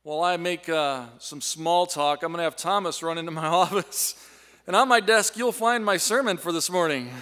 While I make some small talk, I'm going to have Thomas run into my office. And on my desk, you'll find my sermon for this morning.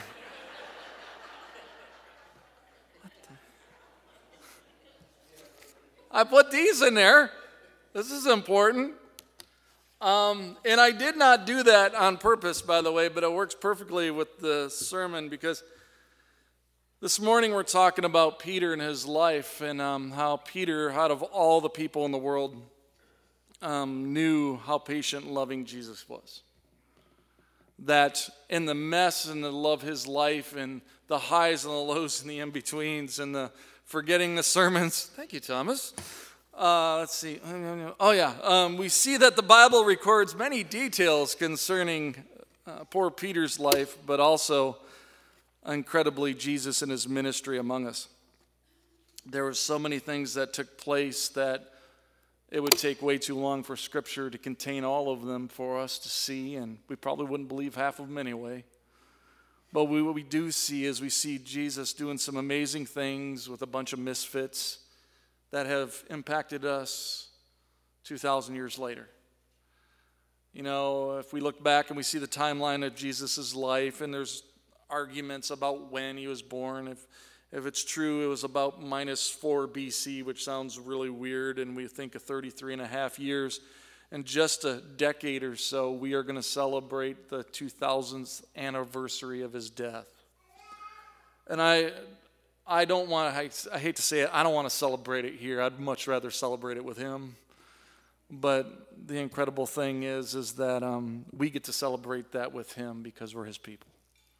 I put these in there. This is important. And I did not do that on purpose, by the way, but it works perfectly with the sermon because this morning we're talking about Peter and his life and how Peter, out of all the people in the world, knew how patient and loving Jesus was. That in the mess and the love his life and the highs and the lows and the in-betweens and the forgetting the sermons. Thank you, Thomas. Let's see. Oh, yeah. We see that the Bible records many details concerning poor Peter's life, but also incredibly Jesus and his ministry among us. There were so many things that took place that it would take way too long for Scripture to contain all of them for us to see, and we probably wouldn't believe half of them anyway. But what we do see is we see Jesus doing some amazing things with a bunch of misfits that have impacted us 2,000 years later. You know, if we look back and we see the timeline of Jesus' life, and there's arguments about when he was born. If it's true, it was about -4 BC, which sounds really weird, and we think of 33 and a half years. In just a decade or so, we are going to celebrate the 2000th anniversary of his death. And I don't want to, I hate to say it, I don't want to celebrate it here. I'd much rather celebrate it with him. But the incredible thing is that we get to celebrate that with him because we're his people.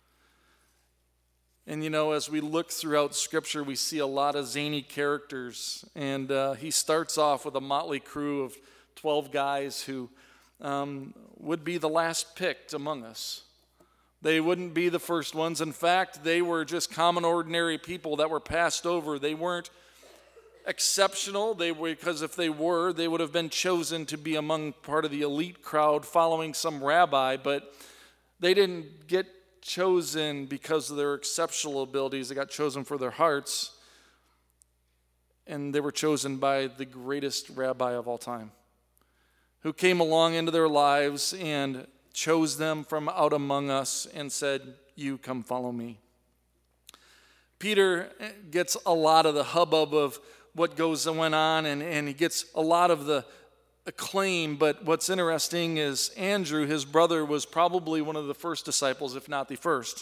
And you know, as we look throughout Scripture, we see a lot of zany characters. And he starts off with a motley crew of 12 guys who would be the last picked among us. They wouldn't be the first ones. In fact, they were just common, ordinary people that were passed over. They weren't exceptional. Because if they were, they would have been chosen to be among part of the elite crowd following some rabbi. But they didn't get chosen because of their exceptional abilities. They got chosen for their hearts. And they were chosen by the greatest rabbi of all time, who came along into their lives and chose them from out among us and said, "You come follow me." Peter gets a lot of the hubbub of what went on, and he gets a lot of the acclaim. But what's interesting is Andrew, his brother, was probably one of the first disciples, if not the first.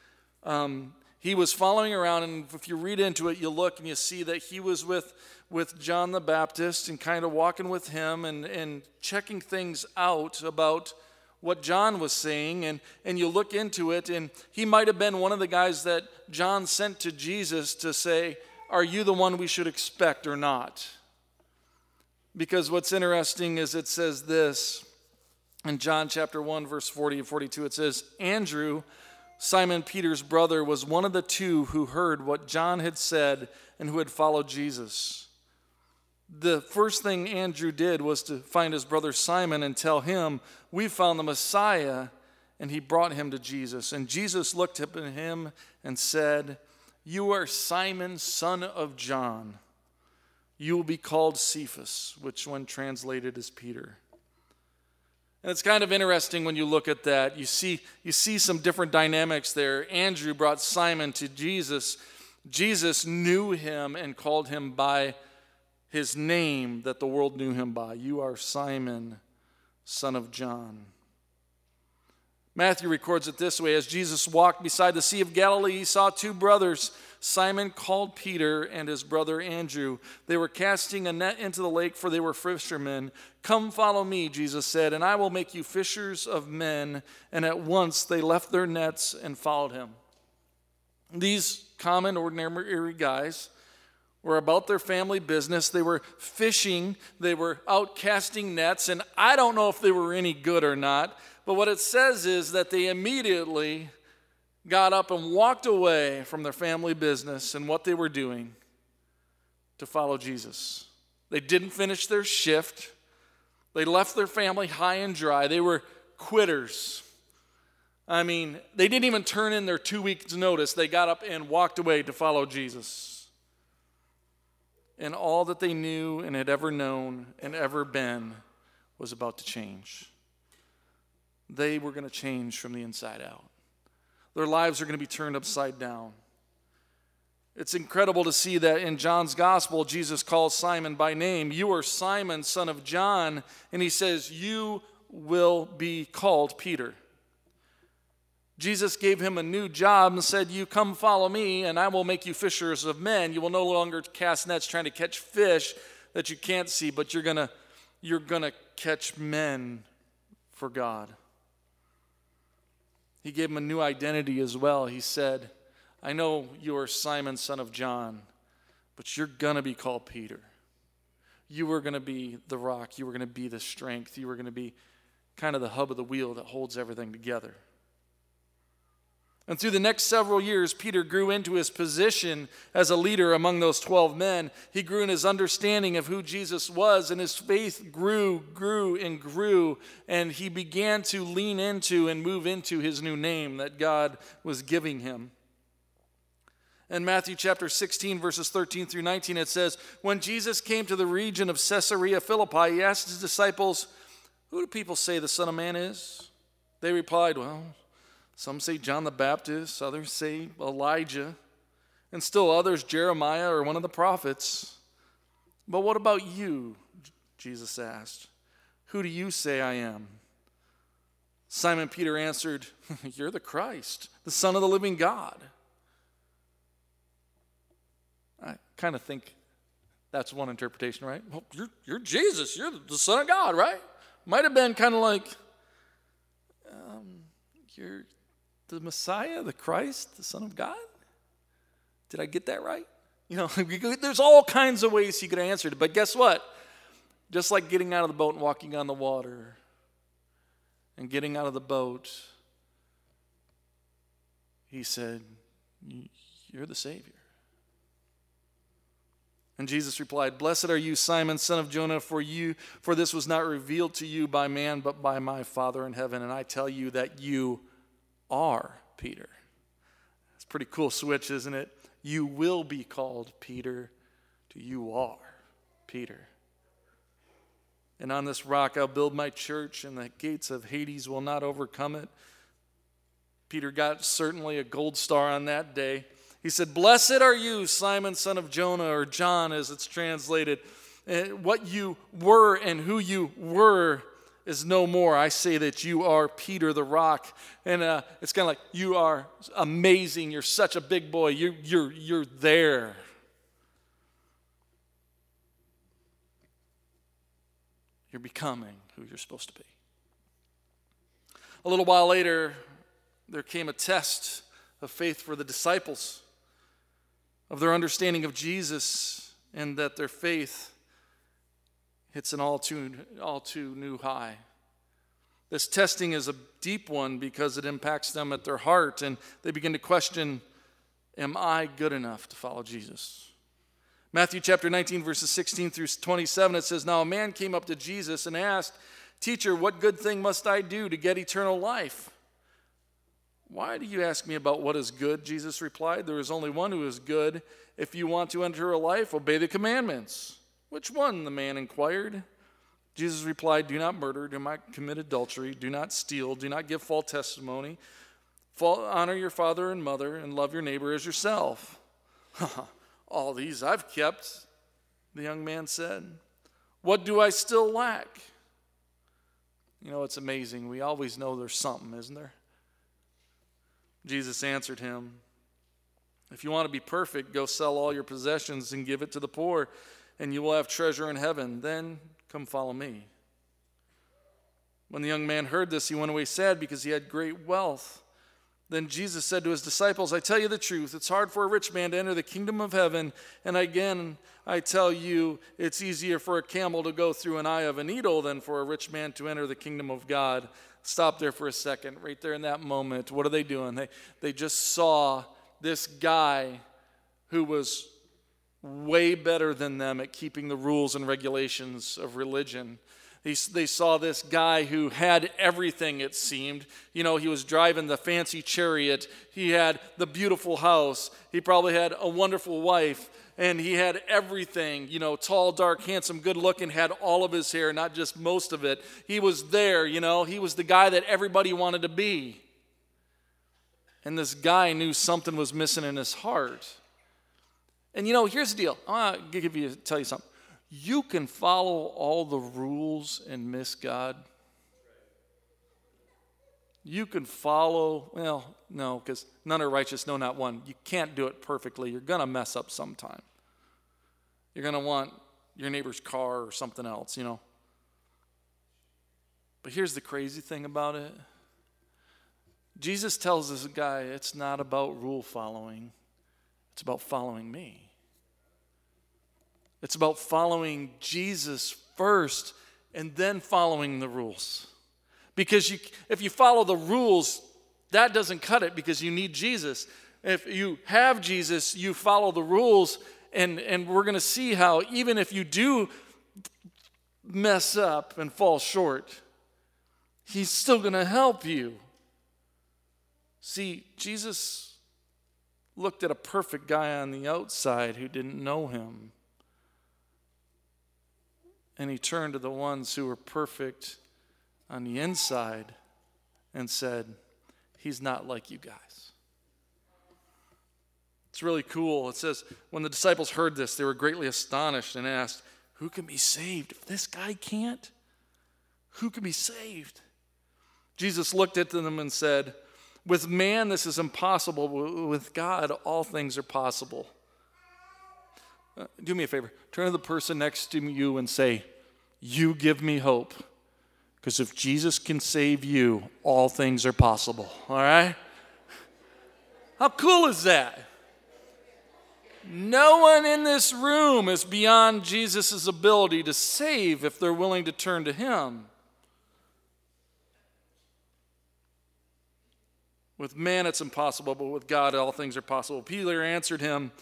He was following around, and if you read into it, you look and you see that he was with John the Baptist and kind of walking with him and checking things out about what John was saying. And you look into it, and he might have been one of the guys that John sent to Jesus to say, "Are you the one we should expect or not?" Because what's interesting is it says this in John chapter 1, verse 40 and 42. It says, "Andrew, Simon Peter's brother, was one of the two who heard what John had said and who had followed Jesus." The first thing Andrew did was to find his brother Simon and tell him, "We found the Messiah," and he brought him to Jesus. And Jesus looked up at him and said, "You are Simon, son of John. You will be called Cephas," which when translated is Peter. And it's kind of interesting when you look at that. You see some different dynamics there. Andrew brought Simon to Jesus. Jesus knew him and called him by his name that the world knew him by. "You are Simon, son of John." Matthew records it this way: as Jesus walked beside the Sea of Galilee, he saw two brothers, Simon called Peter and his brother Andrew. They were casting a net into the lake, for they were fishermen. "Come follow me," Jesus said, "and I will make you fishers of men." And at once they left their nets and followed him. These common, ordinary guys were about their family business. They were fishing. They were out casting nets. And I don't know if they were any good or not, but what it says is that they immediately got up and walked away from their family business and what they were doing to follow Jesus. They didn't finish their shift. They left their family high and dry. They were quitters. I mean, they didn't even turn in their 2 weeks' notice. They got up and walked away to follow Jesus. and all that they knew and had ever known and ever been was about to change. They were going to change from the inside out. Their lives are going to be turned upside down. It's incredible to see that in John's gospel, Jesus calls Simon by name. You are Simon, son of John. And he says, you will be called Peter. Jesus gave him a new job and said, you come follow me and I will make you fishers of men. You will no longer cast nets trying to catch fish that you can't see, but you're going to catch men for God. He gave him a new identity as well. He said, I know you are Simon, son of John, but you're going to be called Peter. You were going to be the rock. You were going to be the strength. You were going to be kind of the hub of the wheel that holds everything together. And through the next several years, Peter grew into his position as a leader among those 12 men. He grew in his understanding of who Jesus was, and his faith grew, and he began to lean into and move into his new name that God was giving him. In Matthew chapter 16, verses 13 through 19, it says, when Jesus came to the region of Caesarea Philippi, he asked his disciples, who do people say the Son of Man is? They replied, well, some say John the Baptist, others say Elijah, and still others Jeremiah or one of the prophets. But what about you? Jesus asked. Who do you say I am? Simon Peter answered, you're the Christ, the Son of the living God. I kind of think that's one interpretation, right? Well, you're Jesus, you're the Son of God, right? Might have been kind of like, you're the Messiah, the Christ, the Son of God? Did I get that right? You know, there's all kinds of ways he could have answered it. But guess what? Just like getting out of the boat and walking on the water and getting out of the boat, he said, you're the Savior. And Jesus replied, blessed are you, Simon, son of Jonah, for this was not revealed to you by man, but by my Father in heaven. And I tell you that you are Peter. It's a pretty cool switch, isn't it? You will be called Peter to you are Peter. And on this rock I'll build my church, and the gates of Hades will not overcome it. Peter got certainly a gold star on that day. He said, blessed are you, Simon, son of Jonah, or John as it's translated. What you were and who you were is no more. I say that you are Peter the rock. And it's kind of like, you are amazing. You're such a big boy. You're there. You're becoming who you're supposed to be. A little while later, there came a test of faith for the disciples, of their understanding of Jesus, and that their faith hits an all too new high. This testing is a deep one because it impacts them at their heart, and they begin to question, am I good enough to follow Jesus? Matthew chapter 19, verses 16 through 27, it says, now a man came up to Jesus and asked, teacher, what good thing must I do to get eternal life? Why do you ask me about what is good? Jesus replied, there is only one who is good. If you want to enter a life, obey the commandments. Which one? The man inquired. Jesus replied, do not murder, do not commit adultery, do not steal, do not give false testimony. Honor your father and mother, and love your neighbor as yourself. All these I've kept, the young man said. What do I still lack? You know, it's amazing. We always know there's something, isn't there? Jesus answered him, if you want to be perfect, go sell all your possessions and give it to the poor, and you will have treasure in heaven. Then come follow me. When the young man heard this, he went away sad because he had great wealth. Then Jesus said to his disciples, I tell you the truth, it's hard for a rich man to enter the kingdom of heaven. And again, I tell you, it's easier for a camel to go through an eye of a needle than for a rich man to enter the kingdom of God. Stop there for a second. Right there in that moment, what are they doing? They just saw this guy who was way better than them at keeping the rules and regulations of religion. They saw this guy who had everything, it seemed. He was driving the fancy chariot. He had the beautiful house. He probably had a wonderful wife. And he had everything, tall, dark, handsome, good looking, had all of his hair, not just most of it. He was there, he was the guy that everybody wanted to be. And this guy knew something was missing in his heart. And here's the deal. I want to tell you something. You can follow all the rules and miss God. You can follow, no, because none are righteous, no, not one. You can't do it perfectly. You're going to mess up sometime. You're going to want your neighbor's car or something else, But here's the crazy thing about it. Jesus tells this guy, it's not about rule following. It's about following me. It's about following Jesus first and then following the rules. Because if you follow the rules, that doesn't cut it because you need Jesus. If you have Jesus, you follow the rules, and we're going to see how even if you do mess up and fall short, he's still going to help you. See, Jesus looked at a perfect guy on the outside who didn't know him. And he turned to the ones who were perfect on the inside and said, he's not like you guys. It's really cool. It says, when the disciples heard this, they were greatly astonished and asked, who can be saved? If this guy can't, who can be saved? Jesus looked at them and said, with man this is impossible, but with God all things are possible. Do me a favor. Turn to the person next to you and say, you give me hope. Because if Jesus can save you, all things are possible. All right? How cool is that? No one in this room is beyond Jesus' ability to save if they're willing to turn to him. With man it's impossible, but with God all things are possible. Peter answered him,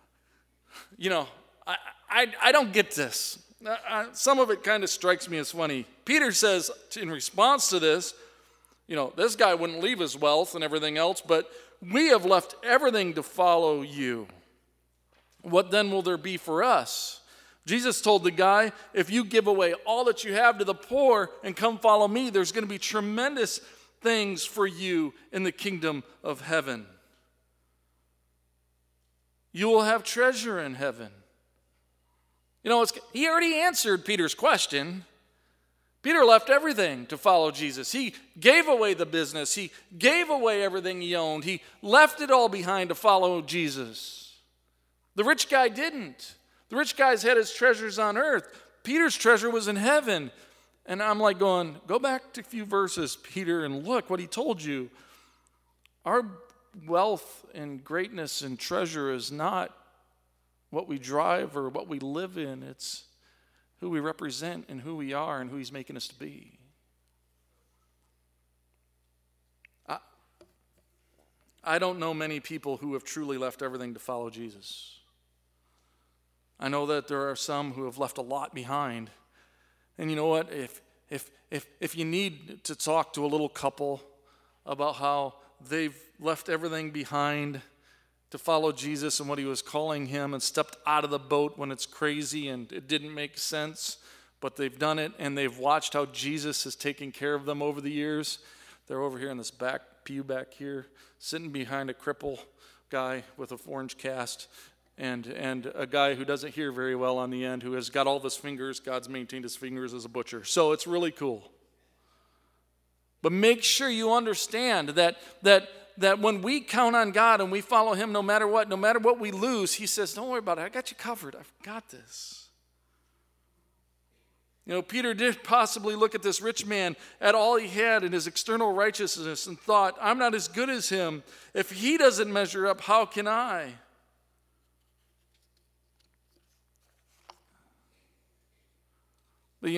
I don't get this. Some of it kind of strikes me as funny. Peter says in response to this, this guy wouldn't leave his wealth and everything else, but we have left everything to follow you. What then will there be for us? Jesus told the guy, if you give away all that you have to the poor and come follow me, there's going to be tremendous things for you in the kingdom of heaven. You will have treasure in heaven. He already answered Peter's question. Peter left everything to follow Jesus. He gave away the business. He gave away everything he owned. He left it all behind to follow Jesus. The rich guy didn't. The rich guy's had his treasures on earth. Peter's treasure was in heaven. And I'm like going, go back to a few verses, Peter, and look what he told you. Our wealth and greatness and treasure is not what we drive or what we live in. It's who we represent and who we are and who he's making us to be. I don't know many people who have truly left everything to follow Jesus. I know that there are some who have left a lot behind. And you know what? If you need to talk to a little couple about how they've left everything behind to follow Jesus and what he was calling him and stepped out of the boat when it's crazy and it didn't make sense, but they've done it and they've watched how Jesus has taken care of them over the years. They're over here in this back pew back here, sitting behind a cripple guy with a orange cast and a guy who doesn't hear very well on the end, who has got all of his fingers. God's maintained his fingers as a butcher. So it's really cool. But make sure you understand that when we count on God and we follow him no matter what we lose, he says, don't worry about it. I got you covered. I've got this. Peter did possibly look at this rich man at all he had in his external righteousness and thought, I'm not as good as him. If he doesn't measure up, how can I? But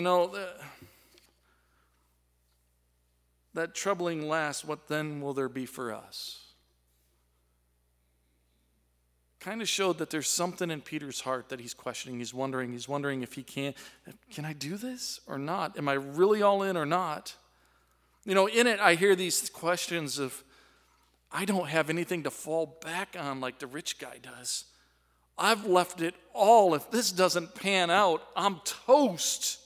that troubling last, what then will there be for us? kind of showed that there's something in Peter's heart that he's questioning. He's wondering if he can I do this or not? Am I really all in or not? In it, I hear these questions of, I don't have anything to fall back on like the rich guy does. I've left it all. If this doesn't pan out, I'm toast.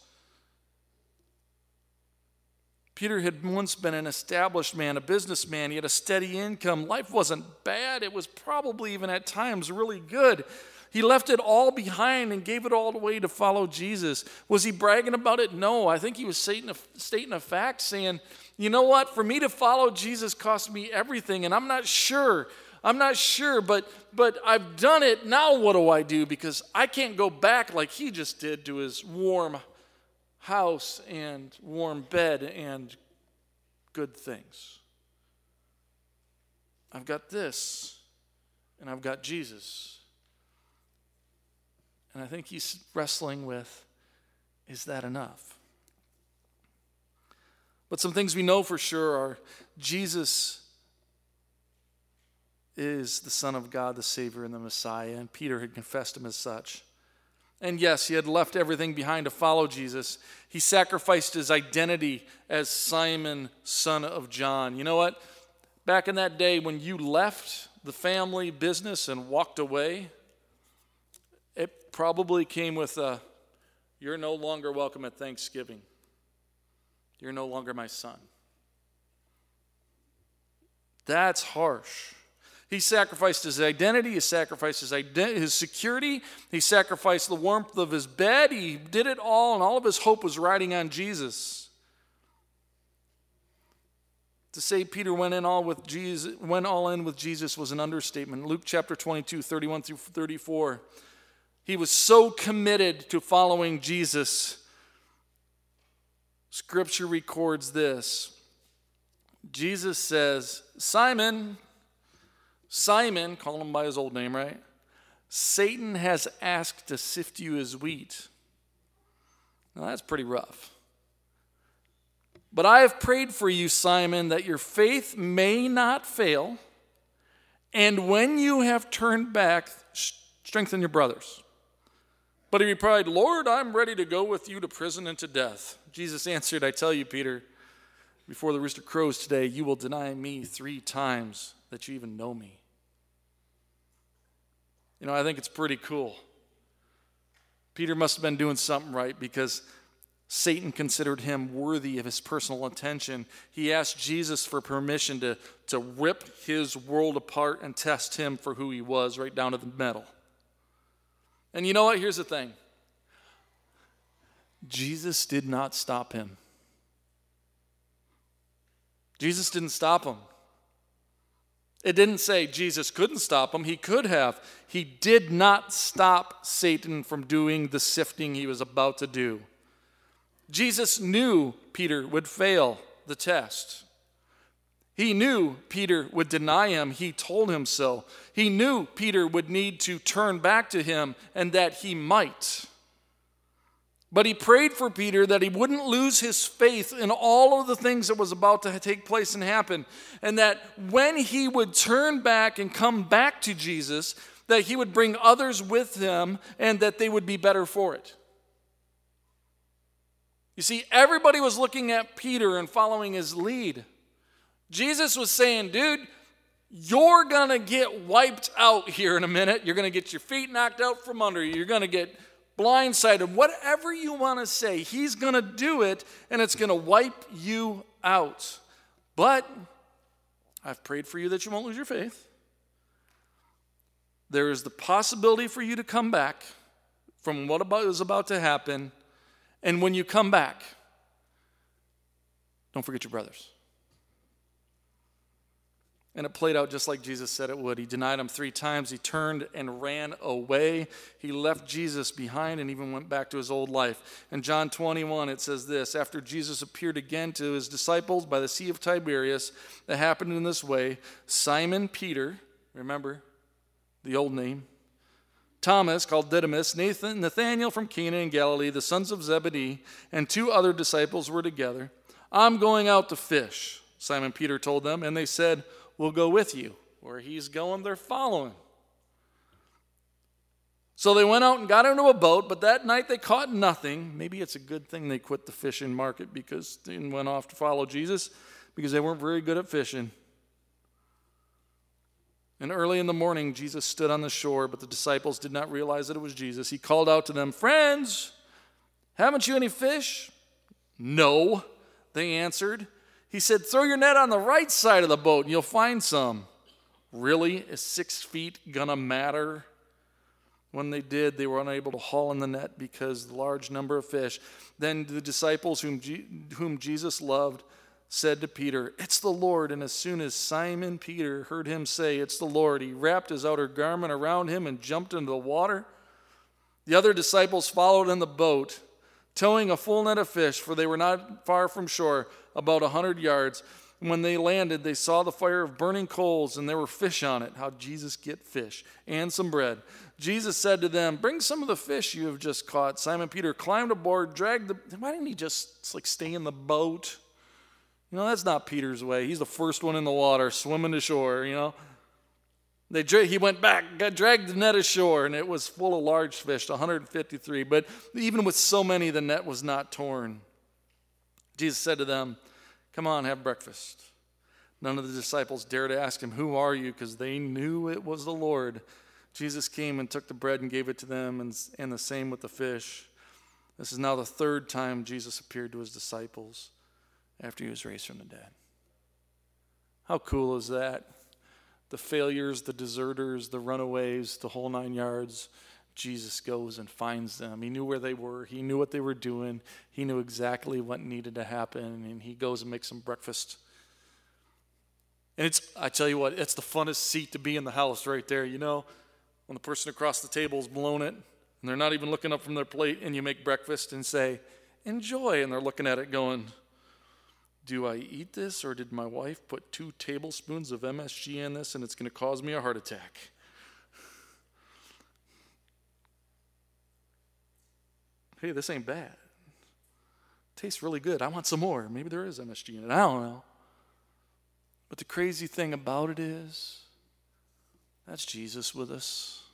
Peter had once been an established man, a businessman. He had a steady income. Life wasn't bad. It was probably even at times really good. He left it all behind and gave it all away to follow Jesus. Was he bragging about it? No. I think he was stating a fact, saying, you know what? For me to follow Jesus cost me everything, and I'm not sure, but I've done it. Now what do I do? Because I can't go back like he just did to his warm house and warm bed and good things. I've got this, and I've got Jesus. And I think he's wrestling with, is that enough? But some things we know for sure are Jesus is the Son of God, the Savior, and the Messiah, and Peter had confessed him as such. And yes, he had left everything behind to follow Jesus. He sacrificed his identity as Simon, son of John. You know what? Back in that day when you left the family business and walked away, it probably came with you're no longer welcome at Thanksgiving. You're no longer my son. That's harsh. He sacrificed his identity. He sacrificed his security. He sacrificed the warmth of his bed. He did it all, and all of his hope was riding on Jesus. To say Peter went all in with Jesus was an understatement. Luke chapter 22, 31 through 34. He was so committed to following Jesus. Scripture records this. Jesus says, Simon, call him by his old name, right? Satan has asked to sift you as wheat. Now that's pretty rough. But I have prayed for you, Simon, that your faith may not fail, and when you have turned back, strengthen your brothers. But he replied, Lord, I'm ready to go with you to prison and to death. Jesus answered, I tell you, Peter, before the rooster crows today, you will deny me 3 times that you even know me. I think it's pretty cool. Peter must have been doing something right because Satan considered him worthy of his personal attention. He asked Jesus for permission to rip his world apart and test him for who he was, right down to the metal. And you know what? Here's the thing. Jesus did not stop him. Jesus didn't stop him. It didn't say Jesus couldn't stop him. He could have. He did not stop Satan from doing the sifting he was about to do. Jesus knew Peter would fail the test. He knew Peter would deny him. He told him so. He knew Peter would need to turn back to him and that he might. But he prayed for Peter that he wouldn't lose his faith in all of the things that was about to take place and happen. And that when he would turn back and come back to Jesus, that he would bring others with him and that they would be better for it. You see, everybody was looking at Peter and following his lead. Jesus was saying, dude, you're going to get wiped out here in a minute. You're going to get your feet knocked out from under you. You're going to get blindsided. Whatever you want to say, he's going to do it, and it's going to wipe you out. But I've prayed for you that you won't lose your faith. There is the possibility for you to come back from what is about to happen. And when you come back, don't forget your brothers. And it played out just like Jesus said it would. He denied him 3 times. He turned and ran away. He left Jesus behind and even went back to his old life. In John 21, it says this, after Jesus appeared again to his disciples by the Sea of Tiberias, that happened in this way, Simon Peter, remember the old name, Thomas, called Didymus, Nathanael from Cana in Galilee, the sons of Zebedee, and 2 other disciples were together. I'm going out to fish, Simon Peter told them, and they said, we'll go with you. Where he's going, they're following. So they went out and got into a boat, but that night they caught nothing. Maybe it's a good thing they quit the fishing market and went off to follow Jesus, because they weren't very good at fishing. And early in the morning, Jesus stood on the shore, but the disciples did not realize that it was Jesus. He called out to them, "Friends, haven't you any fish?" "No," they answered. He said, "Throw your net on the right side of the boat and you'll find some." Really? Is 6 feet gonna matter? When they did, they were unable to haul in the net because of the large number of fish. Then the disciples whom Jesus loved said to Peter, "It's the Lord." And as soon as Simon Peter heard him say, "It's the Lord," he wrapped his outer garment around him and jumped into the water. The other disciples followed in the boat, towing a full net of fish, for they were not far from shore, about 100 yards. When they landed, they saw the fire of burning coals, and there were fish on it. How'd Jesus get fish? And some bread. Jesus said to them, "Bring some of the fish you have just caught." Simon Peter climbed aboard, why didn't he just stay in the boat? That's not Peter's way. He's the first one in the water, swimming to shore, He went back, dragged the net ashore, and it was full of large fish, 153. But even with so many, the net was not torn. Jesus said to them, "Come on, have breakfast." None of the disciples dared to ask him, "Who are you?" because they knew it was the Lord. Jesus came and took the bread and gave it to them, and the same with the fish. This is now the third time Jesus appeared to his disciples after he was raised from the dead. How cool is that? The failures, the deserters, the runaways, the whole 9 yards, Jesus goes and finds them. He knew where they were. He knew what they were doing. He knew exactly what needed to happen, and he goes and makes them breakfast. And I tell you what, it's the funnest seat to be in the house right there, when the person across the table's blown it, and they're not even looking up from their plate, and you make breakfast and say, "Enjoy," and they're looking at it going, "Do I eat this, or did my wife put 2 tablespoons of MSG in this, and it's going to cause me a heart attack?" Hey, this ain't bad. Tastes really good. I want some more. Maybe there is MSG in it. I don't know. But the crazy thing about it is, that's Jesus with us.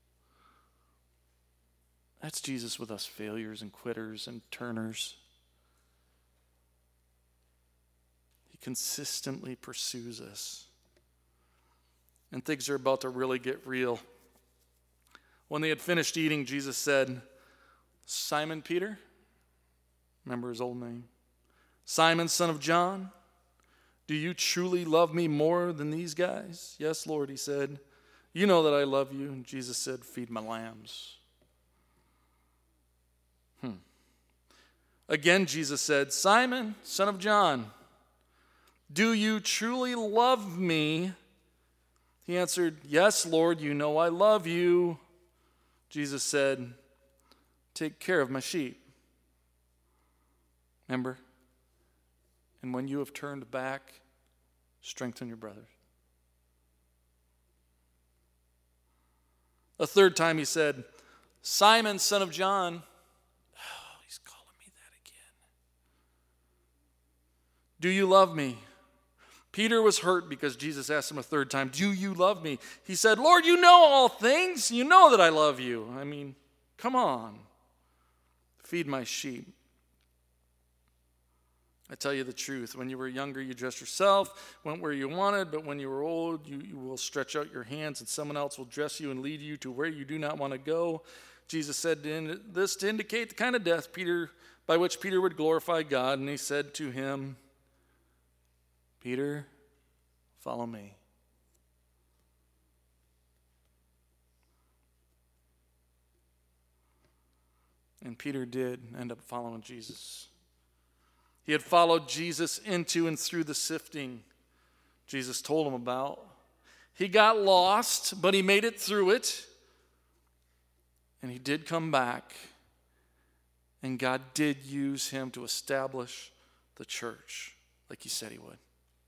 That's Jesus with us failures and quitters and turners. He consistently pursues us. And things are about to really get real. When they had finished eating, Jesus said, "Simon Peter," remember his old name, "Simon, son of John, do you truly love me more than these guys?" "Yes, Lord," he said. "You know that I love you." And Jesus said, "Feed my lambs." Again, Jesus said, "Simon, son of John, do you truly love me?" He answered, "Yes, Lord, you know I love you." Jesus said, "Take care of my sheep." Remember? "And when you have turned back, strengthen your brothers." A third time he said, "Simon, son of John," he's calling me that again, "do you love me?" Peter was hurt because Jesus asked him a third time, "Do you love me?" He said, "Lord, you know all things. You know that I love you. Come on. Feed my sheep." I tell you the truth, when you were younger, you dressed yourself, went where you wanted, but when you were old, you will stretch out your hands and someone else will dress you and lead you to where you do not want to go. Jesus said this to indicate the kind of death by which Peter would glorify God, and he said to him, "Peter, follow me." And Peter did end up following Jesus. He had followed Jesus into and through the sifting Jesus told him about. He got lost, but he made it through it. And he did come back. And God did use him to establish the church like he said he would.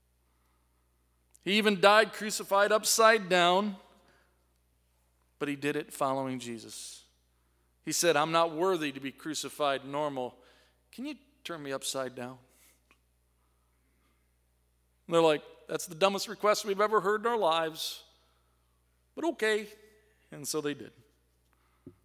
He even died crucified upside down, but he did it following Jesus. He said, "I'm not worthy to be crucified normal. Can you turn me upside down?" And they're like, "That's the dumbest request we've ever heard in our lives, but okay." And so they did.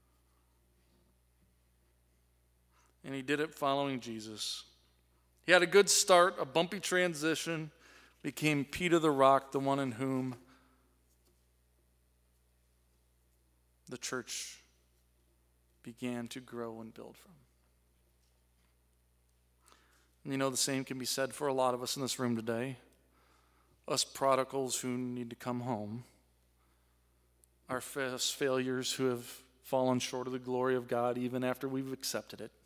and he did it following Jesus. He had a good start, a bumpy transition, became Peter the Rock, the one in whom the church began to grow and build from. And you know, the same can be said for a lot of us in this room today. Us prodigals who need to come home. Our failures who have fallen short of the glory of God even after we've accepted it.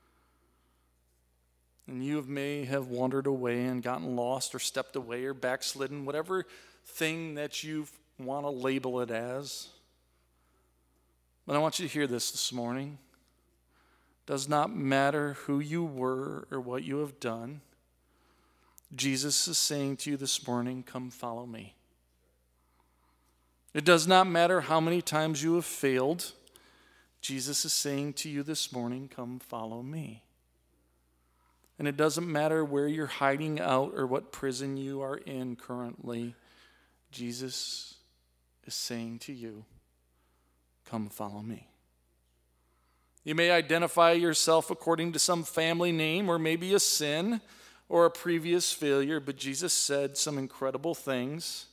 And you may have wandered away and gotten lost or stepped away or backslidden, whatever thing that you want to label it as. But I want you to hear this morning. It does not matter who you were or what you have done. Jesus is saying to you this morning, come follow me. It does not matter how many times you have failed. Jesus is saying to you this morning, come follow me. And it doesn't matter where you're hiding out or what prison you are in currently. Jesus is saying to you, come follow me. You may identify yourself according to some family name or maybe a sin or a previous failure, but Jesus said some incredible things.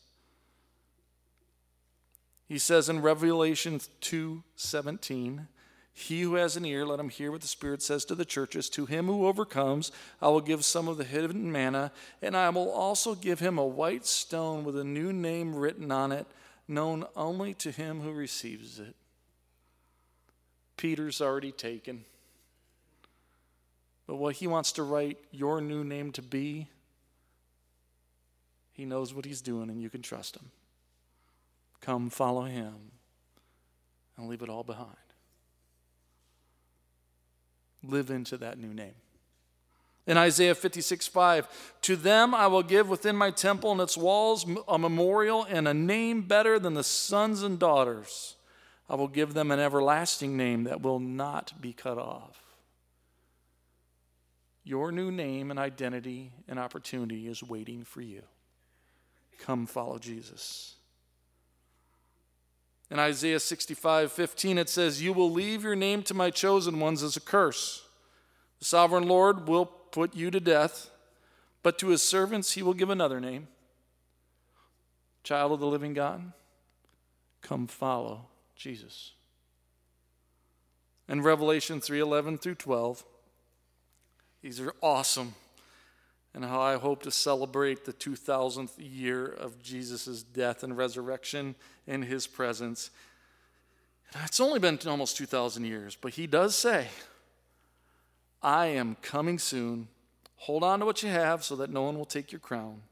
He says in Revelation 2:17, he who has an ear, let him hear what the Spirit says to the churches. To him who overcomes, I will give some of the hidden manna, and I will also give him a white stone with a new name written on it, known only to him who receives it. Peter's already taken. But what he wants to write your new name to be, he knows what he's doing, and you can trust him. Come follow him and leave it all behind. Live into that new name. In Isaiah 56:5, to them I will give within my temple and its walls a memorial and a name better than the sons and daughters. I will give them an everlasting name that will not be cut off. Your new name and identity and opportunity is waiting for you. Come follow Jesus. In Isaiah 65:15, it says, you will leave your name to my chosen ones as a curse. The sovereign Lord will put you to death, but to his servants he will give another name. Child of the living God, come follow Jesus. In Revelation 3:11 through 12, these are awesome, and how I hope to celebrate the 2000th year of Jesus' death and resurrection in his presence. It's only been almost 2,000 years, but he does say, I am coming soon. Hold on to what you have so that no one will take your crown.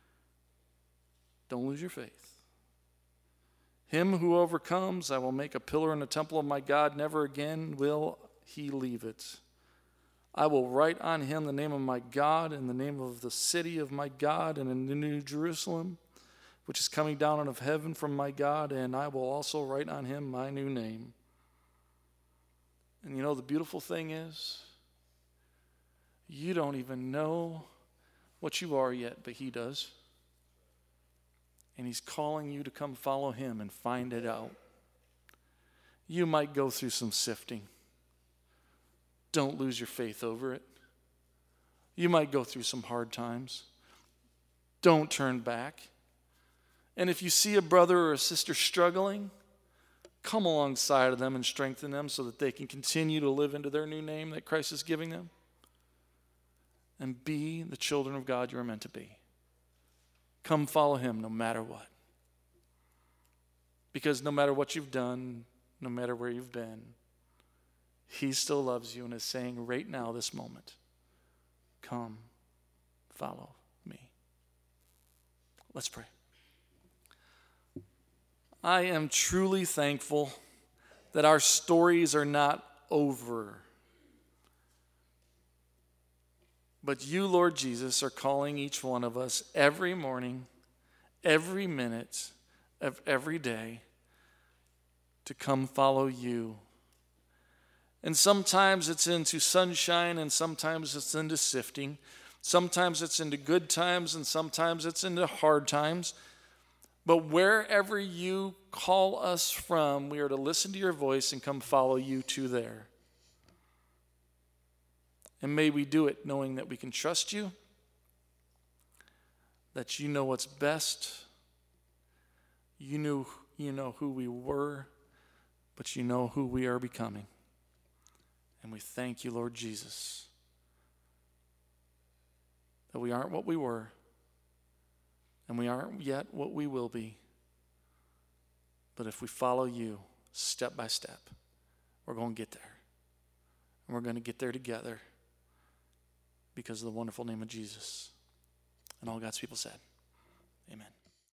Don't lose your faith. Him who overcomes, I will make a pillar in the temple of my God. Never again will he leave it. I will write on him the name of my God and the name of the city of my God and in the New Jerusalem, which is coming down out of heaven from my God, and I will also write on him my new name. And you know, the beautiful thing is, you don't even know what you are yet, but he does. And he's calling you to come follow him and find it out. You might go through some sifting. Don't lose your faith over it. You might go through some hard times. Don't turn back. And if you see a brother or a sister struggling, come alongside of them and strengthen them so that they can continue to live into their new name that Christ is giving them. And be the children of God you're meant to be. Come follow him no matter what. Because no matter what you've done, no matter where you've been, he still loves you and is saying right now, this moment, come follow me. Let's pray. I am truly thankful that our stories are not over. But you, Lord Jesus, are calling each one of us every morning, every minute of every day to come follow you. And sometimes it's into sunshine and sometimes it's into sifting. Sometimes it's into good times and sometimes it's into hard times. But wherever you call us from, we are to listen to your voice and come follow you to there. And may we do it knowing that we can trust you, that you know what's best. You know who we were, but you know who we are becoming. And we thank you, Lord Jesus, that we aren't what we were, and we aren't yet what we will be. But if we follow you step by step, we're going to get there. And we're going to get there together because of the wonderful name of Jesus. And all God's people said, amen.